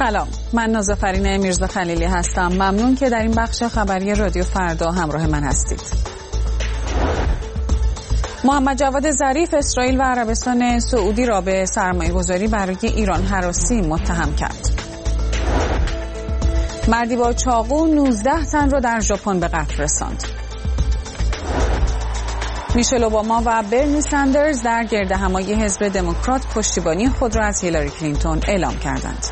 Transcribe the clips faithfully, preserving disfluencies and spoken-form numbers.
سلام، من نازافرین میرزا خلیلی هستم. ممنون که در این بخش خبری رادیو فردا همراه من هستید. محمد جواد ظریف اسرائیل و عربستان سعودی را به سرمایه‌گذاری برای ایران هراسی متهم کرد. مردی با چاقو نوزده تن را در ژاپن به قتل رساند. میشل اوباما و برنی سندرز در گردهمایی حزب دموکرات پشتیبانی خود را از هیلاری کلینتون اعلام کردند.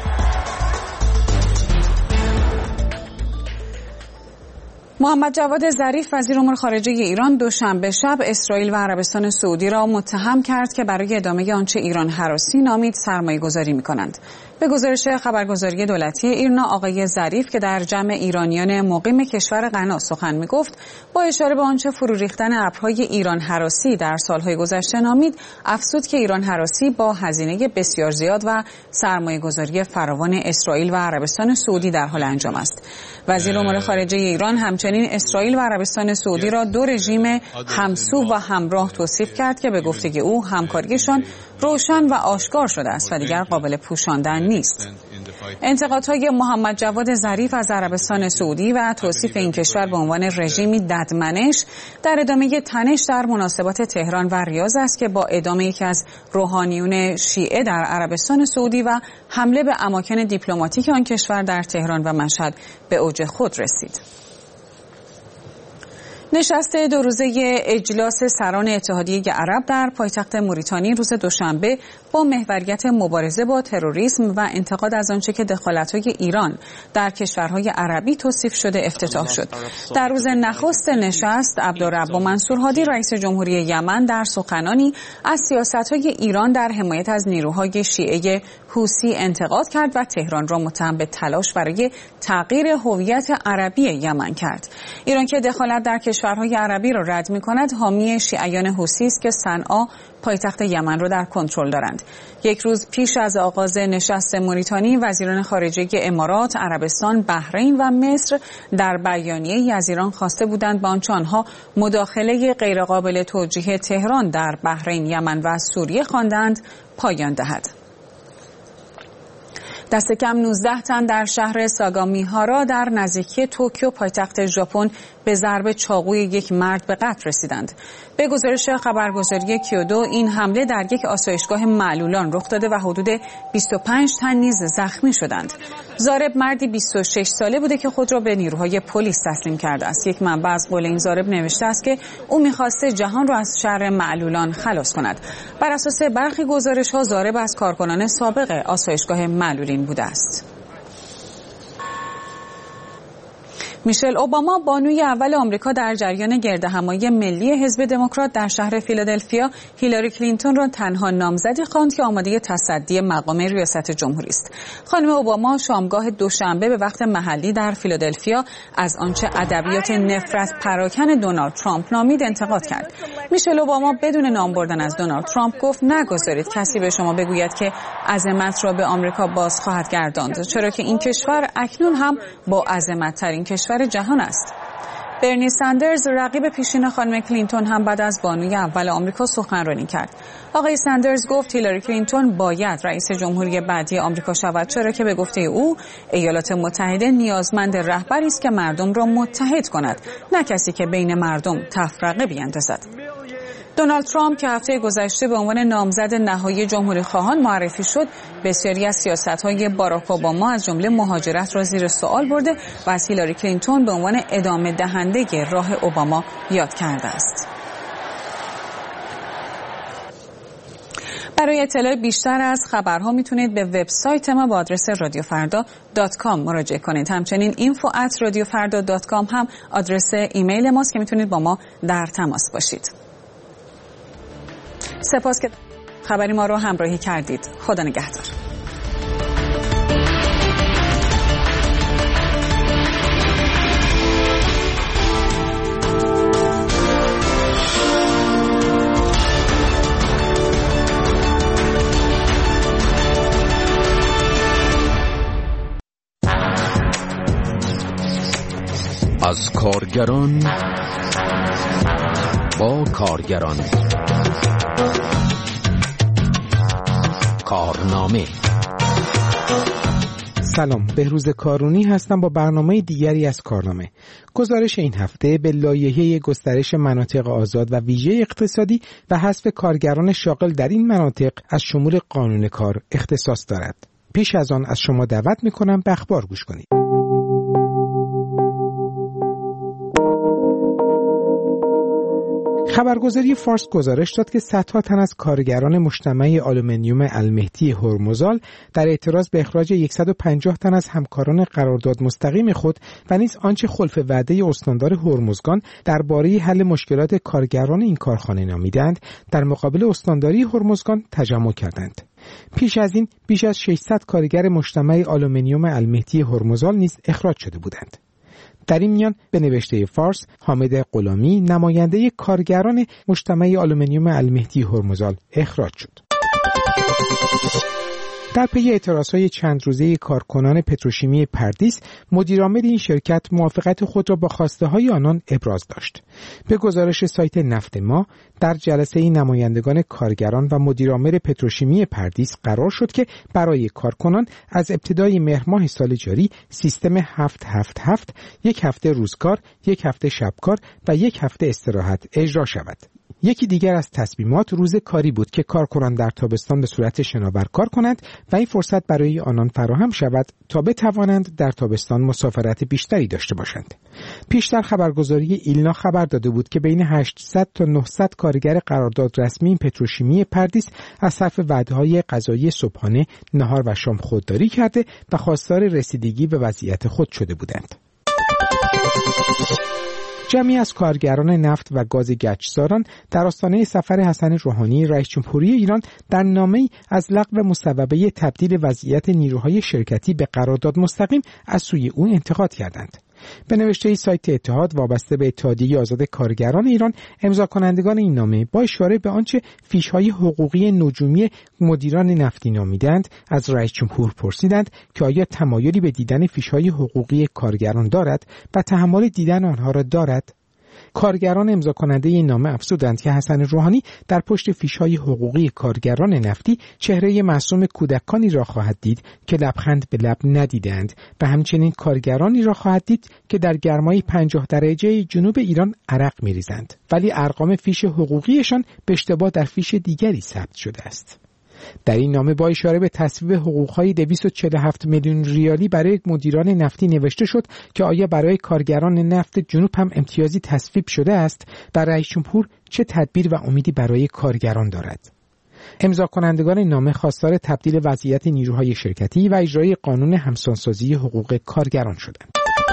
محمد جواد ظریف وزیر امور خارجه ایران دوشنبه شب اسرائیل و عربستان سعودی را متهم کرد که برای ادامه آنچه ایران هراسی نامید سرمایه‌گذاری می‌کنند. به گزارش خبرگزاری دولتی ایرنا، آقای ظریف که در جمع ایرانیان مقیم کشور غنا سخن می‌گفت، با اشاره به آنچه فرو ریختن ابرهای ایران هراسی در سالهای گذشته نامید، افزود که ایران هراسی با هزینه بسیار زیاد و سرمایه‌گذاری فراوان اسرائیل و عربستان سعودی در حال انجام است. وزیر امور خارجه ایران همچنین اسرائیل و عربستان سعودی را دو رژیم همسو و همراه توصیف کرد که به گفته او همکاریشان روشن و آشکار شده است و دیگر قابل پوشاندن نیست. انتقادهای محمد جواد ظریف از عربستان سعودی و توصیف این کشور به عنوان رژیمی ددمنش در ادامه تنش در مناسبات تهران و ریاض است که با ادامه یکی از روحانیون شیعه در عربستان سعودی و حمله به اماکن دیپلماتیک آن کشور در تهران و مشهد به اوج خود رسید. نشست دو روزه اجلاس سران اتحادیه عرب در پایتخت موریتانی روز دوشنبه با محوریت مبارزه با تروریسم و انتقاد از آنچه که دخالت‌های ایران در کشورهای عربی توصیف شده افتتاح شد. در روز نخست نشست، عبدالرب منصور هادی رئیس جمهوری یمن در سخنانی از سیاست‌های ایران در حمایت از نیروهای شیعه حوثی انتقاد کرد و تهران را متهم به تلاش برای تغییر هویت عربی یمن کرد. ایران که دخالت در کشورهای عربی را رد می‌کند، حامی شیعیان حوثی است که صنعا پایتخت یمن را در کنترل دارند. یک روز پیش از آغاز نشست موریتانی، وزیران خارجه امارات، عربستان، بحرین و مصر در بیانیه‌ای از ایران خواسته بودند با آنچه آنها مداخله غیرقابل توجیه تهران در بحرین، یمن و سوریه خواندند پایان دهد. دست کم نوزده تن در شهر ساگامیهارا در نزدیکی توکیو پایتخت ژاپن به ضرب چاقوی یک مرد به قتل رسیدند. به گزارش خبرگزاری کیودو، این حمله در یک آسایشگاه معلولان رخ داده و حدود بیست و پنج تن نیز زخمی شدند. ضارب مردی بیست و شش ساله بوده که خود را به نیروهای پلیس تسلیم کرده است. یک منبع از قول این ضارب نوشته است که او می‌خواسته جهان را از شر معلولان خلاص کند. بر اساس برخی گزارش‌ها ضارب از کارکنان سابق آسایشگاه معلولین بوده است. میشل اوباما، بانوی اول آمریکا، در جریان گردهمایی ملی حزب دموکرات در شهر فیلادلفیا هیلاری کلینتون را تنها نامزدی خواند که آماده تصدی مقام ریاست جمهوری است. خانم اوباما شامگاه دوشنبه به وقت محلی در فیلادلفیا از آنچه ادبیات نفرت پراکن دونالد ترامپ نامید انتقاد کرد. میشل اوباما بدون نام بردن از دونالد ترامپ گفت نگذارید کسی به شما بگوید که عظمت را به آمریکا باز خواهد گرداند، چرا که این کشور اکنون هم با عظمت‌ترین کشور جهان است. برنی سندرز، رقیب پیشین خانم کلینتون، هم بعد از بانوی اول آمریکا سخنرانی کرد. آقای سندرز گفت هیلاری کلینتون باید رئیس جمهوری بعدی آمریکا شود، چرا که به گفته او ایالات متحده نیازمند رهبری است که مردم را متحد کند، نه کسی که بین مردم تفرقه بیندازد. دونالد ترامپ که هفته گذشته به عنوان نامزد نهایی جمهوری خواهان معرفی شد، بسیاری از سیاست‌های باراک اوباما از جمله مهاجرت را زیر سوال برده و از هیلاری کلینتون به عنوان ادامه دهنده راه اوباما یاد کرده است. برای اطلاع بیشتر از خبرها میتونید به وبسایت ما با آدرس رادیو فردا دات کام مراجعه کنید. همچنین اینفو ات رادیو فردا دات کام هم آدرس ایمیل ماست که میتونید با ما در تماس باشید. سپاس که خبری ما رو همراهی کردید. خدا نگهدار. از کارگران با کارگران، کارنامه سلام، بهروز کارونی هستم با برنامه دیگری از کارنامه. گزارش این هفته به لایحه گسترش مناطق آزاد و ویژه اقتصادی و حذف کارگران شاغل در این مناطق از شمول قانون کار اختصاص دارد. پیش از آن از شما دعوت می‌کنم به اخبار گوش کنید. خبرگزاری فارس گزارش داد که صدها تن از کارگران مجتمع آلومینیوم المهدی هرمزال در اعتراض به اخراج صد و پنجاه تن از همکاران قرارداد مستقیم خود و نیز آنچه خلف وعده استاندار هرمزگان درباره حل مشکلات کارگران این کارخانه نامیدند، در مقابل استانداری هرمزگان تجمع کردند. پیش از این بیش از ششصد کارگر مجتمع آلومینیوم المهدی هرمزال نیز اخراج شده بودند. در این میان به نوشته فارس، حامد غلامی نماینده کارگران مجتمع آلومینیوم المهدی هرمزال اخراج شد. در پی اعتراضهای چند روزه کارکنان پتروشیمی پردیس، مدیرعامل این شرکت موافقت خود را با خواسته‌های آنان ابراز داشت. به گزارش سایت نفت ما، در جلسه نمایندگان کارگران و مدیرعامل پتروشیمی پردیس قرار شد که برای کارکنان از ابتدای مهر ماه سال جاری سیستم هفت هفت هفت، یک هفته روزکار، یک هفته شبکار و یک هفته استراحت اجرا شود. یکی دیگر از تصمیمات روز کاری بود که کارکنان در تابستان به صورت شناور کار کنند و این فرصت برای آنان فراهم شود تا بتوانند در تابستان مسافرت بیشتری داشته باشند. پیشتر خبرگزاری ایلنا خبر داده بود که بین هشتصد تا نهصد کارگر قرارداد رسمی پتروشیمی پردیس از صرف وعده‌های غذایی صبحانه، نهار و شام خودداری کرده و خواستار رسیدگی به وضعیت خود شده بودند. جمعی از کارگران نفت و گاز گچساران در آستانه سفر حسن روحانی رئیس جمهوری ایران در نامه‌ای از لغو مصوبه تبدیل وضعیت نیروهای شرکتی به قرارداد مستقیم از سوی او انتقاد کردند. به نوشته سایت اتحاد وابسته به اتحادیه آزاد کارگران ایران، امضا کنندگان این نامه با اشاره به آنچه فیش‌های حقوقی نجومی مدیران نفتی نامیدند، از رئیس جمهور پرسیدند که آیا تمایلی به دیدن فیش‌های حقوقی کارگران دارد و تحمل دیدن آنها را دارد. کارگران امضا کننده این نامه افزودند که حسن روحانی در پشت فیش‌های حقوقی کارگران نفتی چهره معصوم کودکانی را خواهد دید که لبخند به لب ندیدند و همچنین کارگرانی را خواهد دید که در گرمای پنجاه درجه جنوب ایران عرق می‌ریزند، ولی ارقام فیش حقوقیشان به اشتباه در فیش دیگری ثبت شده است. در این نامه با اشاره به تصویب حقوق‌های دویست و چهل و هفت میلیون ریالی برای مدیران نفتی نوشته شد که آیا برای کارگران نفت جنوب هم امتیازی تصویب شده است و رئیس جمهور چه تدبیر و امیدی برای کارگران دارد. امضا کنندگان نامه خواستار تبدیل وضعیت نیروهای شرکتی و اجرای قانون همسانسازی حقوق کارگران شدند.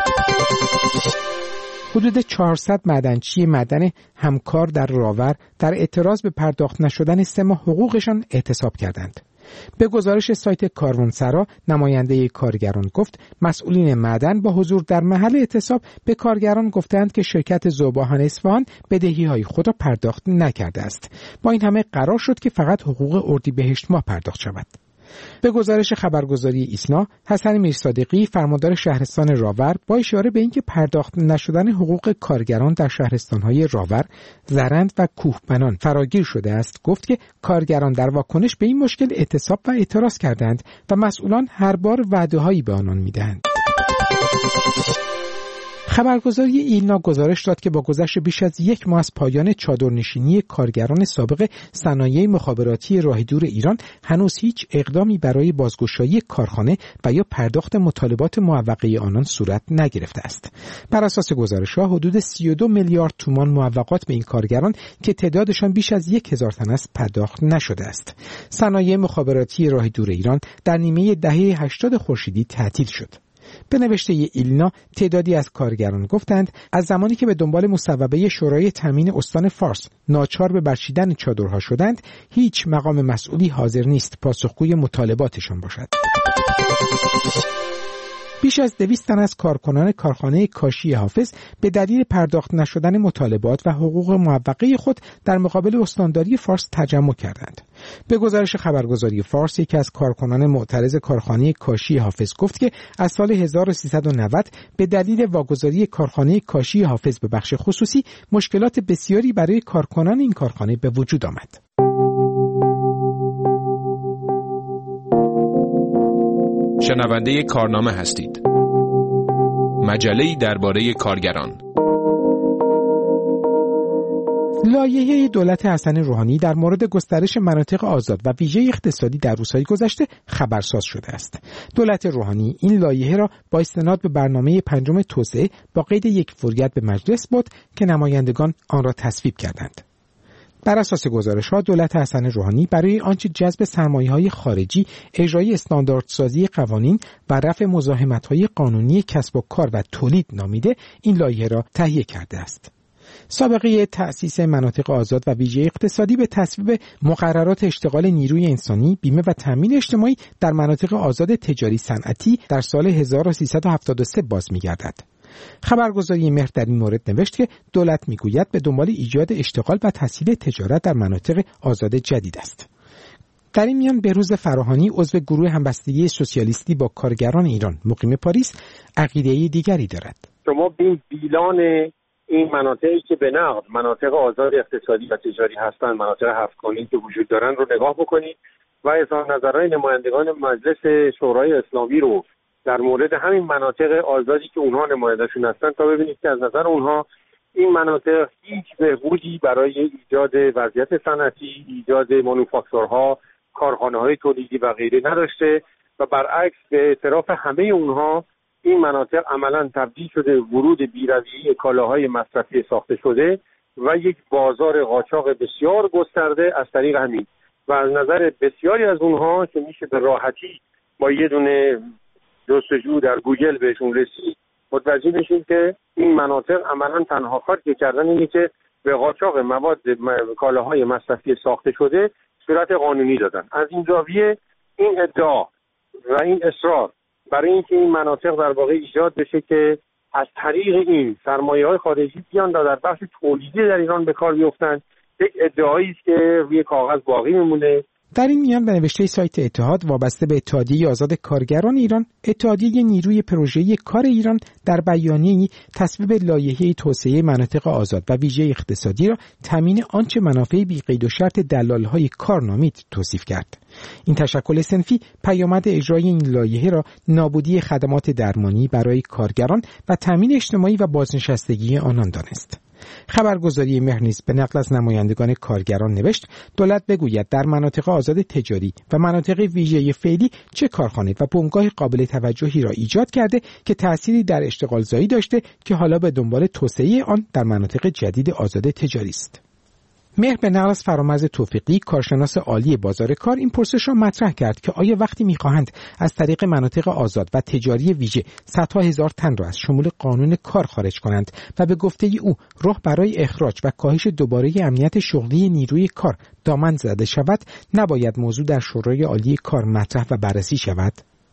حدود چهارصد معدنچی معدن همکار در راور در اعتراض به پرداخت نشدن سه ماه حقوقشان اعتصاب کردند. به گزارش سایت کاروانسرا، نماینده کارگران گفت مسئولین معدن با حضور در محل اعتصاب به کارگران گفتند که شرکت ذوب‌آهن اصفهان بدهی‌های خود را پرداخت نکرده است. با این همه قرار شد که فقط حقوق اردیبهشت ماه پرداخت شود. به گزارش خبرگزاری ایسنا، حسن میرصادقی فرماندار شهرستان راور با اشاره به اینکه پرداخت نشدن حقوق کارگران در شهرستان‌های راور، زرند و کوهبنان فراگیر شده است، گفت که کارگران در واکنش به این مشکل اعتصاب و اعتراض کردند و مسئولان هر بار وعده‌هایی به آنان می‌دهند. خبرگزاری ایلنا گزارش داد که با گذشت بیش از یک ماه از پایان چادرنشینی کارگران سابق صنایع مخابراتی راه دور ایران، هنوز هیچ اقدامی برای بازگشایی کارخانه و یا پرداخت مطالبات معوقه آنان صورت نگرفته است. بر اساس گزارش‌ها حدود سی و دو میلیارد تومان معوقات به این کارگران که تعدادشان بیش از یک هزار تن است پرداخت نشده است. صنایع مخابراتی راه دور ایران در نیمه دهه هشتاد خورشیدی تعطیل شد. به نوشته ایلنا، تعدادی از کارگران گفتند از زمانی که به دنبال مصوبه شورای تامین استان فارس ناچار به برچیدن چادرها شدند، هیچ مقام مسئولی حاضر نیست پاسخگوی مطالباتشان باشد. بیش از دویست تن از کارکنان کارخانه کاشی حافظ به دلیل پرداخت نشدن مطالبات و حقوق معوقه خود در مقابل استانداری فارس تجمع کردند. به گزارش خبرگزاری فارس، یکی از کارکنان معترض کارخانه کاشی حافظ گفت که از سال هزار و سیصد و نود به دلیل واگذاری کارخانه کاشی حافظ به بخش خصوصی مشکلات بسیاری برای کارکنان این کارخانه به وجود آمد. شنونده کارنامه هستید. مجله‌ای درباره کارگران. لایحه دولت حسن روحانی در مورد گسترش مناطق آزاد و ویژه اقتصادی در روزهای گذشته خبرساز شده است. دولت روحانی این لایحه را با استناد به برنامه پنجم توسعه با قید یک فوریت به مجلس برد که نمایندگان آن را تصویب کردند. بر اساس گزارش‌ها دولت حسن روحانی برای آنچه جذب سرمایه‌های خارجی، اجرای استانداردسازی قوانین و رفع مزاحمت‌های قانونی کسب و کار و تولید نامیده این لایحه را تهیه کرده است. سابقه تأسیس مناطق آزاد و ویژه اقتصادی به تصویب مقررات اشتغال نیروی انسانی، بیمه و تامین اجتماعی در مناطق آزاد تجاری صنعتی در سال هزار و سیصد و هفتاد و سه باز می‌گردد. خبرگزاری مهر در این مورد نوشت که دولت میگوید به دنبال ایجاد اشتغال و تسهیل تجارت در مناطق آزاد جدید است. در این میان بهروز فراهانی عضو گروه همبستگی سوسیالیستی با کارگران ایران مقیم پاریس عقیده دیگری دارد. شما بین بیلان این مناطقی که به نقد مناطق آزاد اقتصادی و تجاری هستند، مناطق هفتگانی که وجود دارند رو نگاه بکنید و اظهار نظرهای نمایندگان مجلس شورای اسلامی رو در مورد همین مناطق آزادی که اونها نماینده‌شون هستن تا ببینید که از نظر اونها این مناطق هیچ بهبودی برای ایجاد وضعیت صنعتی، ایجاد مانوفاکتورها، کارخانه‌های تولیدی و غیره نداشته و برعکس به اعتراف همه اونها این مناطق عملاً تبدیل شده ورود بی‌رویه‌ای کالاهای مصرفی ساخته شده و یک بازار قاچاق بسیار گسترده از طریق همین و از نظر بسیاری از اونها که میشه به راحتی با یه دونه جستجو در گوگل بهشون رسید متوجه میشیم که این مناطق عملاً تنها کاری که کردن اینه که به قاچاق مواد کالاهای مصرفی ساخته شده صورت قانونی دادن. از این زاویه این ادعا و این اصرار برای اینکه این مناطق در واقع ایجاد بشه که از طریق این سرمایه‌های خارجی بیان و در بخش تولیدی در ایران به کار بیفتن یک ادعایی است که روی کاغذ باقی میمونه. در این میان به نوشته سایت اتحاد وابسته به اتحادیه آزاد کارگران ایران، اتحادیه نیروی پروژه‌ای کار ایران در بیانیه‌ای تصویب لایحه توسعه مناطق آزاد و ویژه اقتصادی را تامین آنچه منافع بی قید و شرط دلال‌های کار نامید توصیف کرد. این تشکل صنفی پیامد اجرای این لایحه را نابودی خدمات درمانی برای کارگران و تامین اجتماعی و بازنشستگی آنان دانست. خبرگزاری مهر نیز به نقل از نمایندگان کارگران نوشت دولت بگوید در مناطق آزاد تجاری و مناطق ویژه فعلی چه کارخانه و بنگاه قابل توجهی را ایجاد کرده که تأثیری در اشتغال زایی داشته که حالا به دنبال توسعه آن در مناطق جدید آزاد تجاری است. مهر به نقل از فرامرز توفیقی کارشناس عالی بازار کار این پرسش را مطرح کرد که آیا وقتی می‌خواهند از طریق مناطق آزاد و تجاری ویژه صدها هزار تن را از شمول قانون کار خارج کنند و به گفته او راه برای اخراج و کاهش دوباره امنیت شغلی نیروی کار دامن زده شود، نباید موضوع در شورای عالی کار مطرح و بررسی شود؟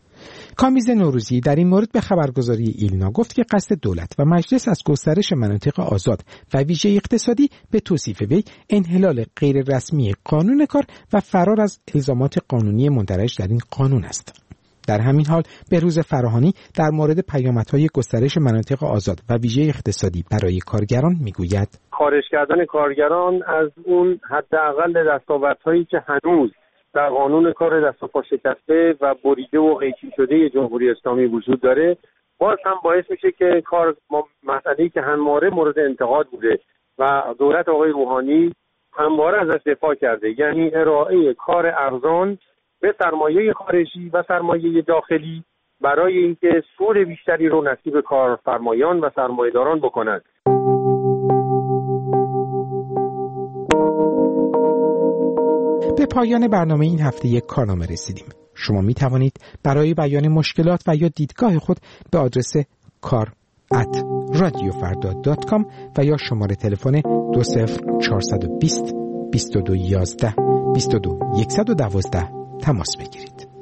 کامیز نوروزی در این مورد به خبرگزاری ایلنا گفت که قصد دولت و مجلس از گسترش مناطق آزاد و ویژه اقتصادی به توصیف وی انحلال غیر رسمی قانون کار و فرار از الزامات قانونی مندرج در این قانون است. در همین حال بهروز فراهانی در مورد پیامدهای گسترش مناطق آزاد و ویژه اقتصادی برای کارگران میگوید خارج کردن کارگران از اون حداقل دستاوردهایی که هنوز در قانون کار دست و پا شکسته و بریده و قیچی شده جمهوری اسلامی وجود داره باز هم باعث میشه که کار مسئله‌ای که همواره مورد انتقاد بوده و دولت آقای روحانی همواره ازش دفاع کرده، یعنی ارائه کار ارزان به سرمایه خارجی و سرمایه داخلی برای اینکه سود بیشتری رو نصیب کارفرمایان و سرمایه‌داران بکنند. به پایان برنامه این هفته یک کارنامه رسیدیم. شما می توانید برای بیان مشکلات و یا دیدگاه خود به آدرس کار ات رادیو فردا دات کام و یا شماره تلفن دو صفر چهارصد و بیست بیست و دو یازده بیست و دو صد و دوازده تماس بگیرید.